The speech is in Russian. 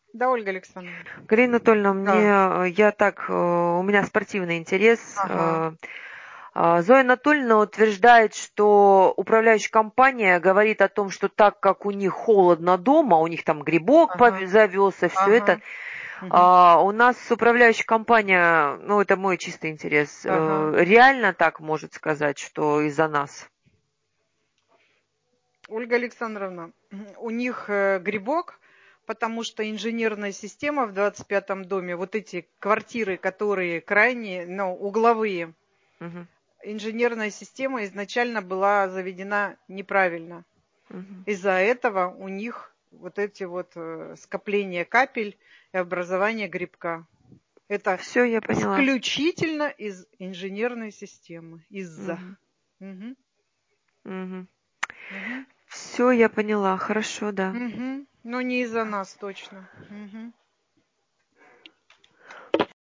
Да, Ольга Александровна. Галина Анатольевна, Да. у меня спортивный интерес. Ага. Зоя Анатольевна утверждает, что управляющая компания говорит о том, что так как у них холодно дома, у них там грибок Ага. завелся, все это, Ага. Мгм. у нас управляющая компания, ну это мой чистый интерес, Ага. реально так может сказать, что из-за нас? Ольга Александровна, у них грибок, потому что инженерная система в 25-м доме, вот эти квартиры, которые крайние, ну, угловые, Мгм, инженерная система изначально была заведена неправильно. мгм. Из-за этого у них вот эти вот скопления капель и образование грибка. Это Все, я поняла. исключительно из инженерной системы. Из-за. Мгм, Мгм. мгм. Мгм. Все, я поняла. Хорошо, да. Мгм. Но не из-за нас точно. Мгм.